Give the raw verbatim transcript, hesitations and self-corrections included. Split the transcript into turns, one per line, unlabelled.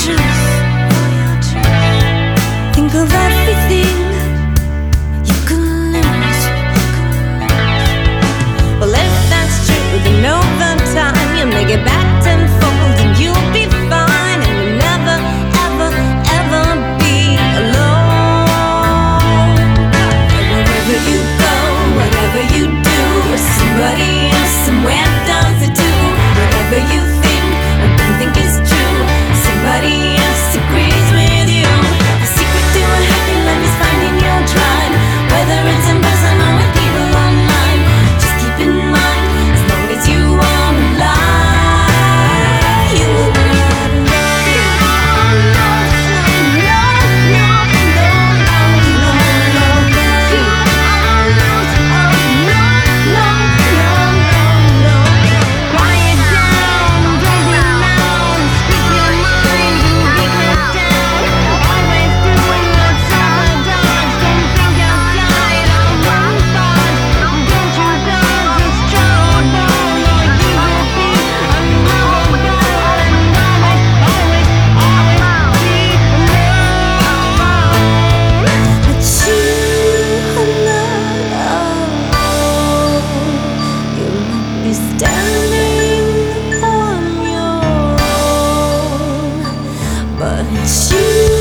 truth. Think of everything you can lose. Well, if that's true, then over time you'll make it back tenfold, and you'll be fine, and you'll never, ever, ever be alone. Wherever you go, whatever you do, somebody else somewhere does it too. Whatever you think or don't think is true, somebody else agrees with you. The secret to a happy life is finding your tribe, whether it's in person or with people online. Just keep in mind, as long as you are alive, you will be standing on your own, but you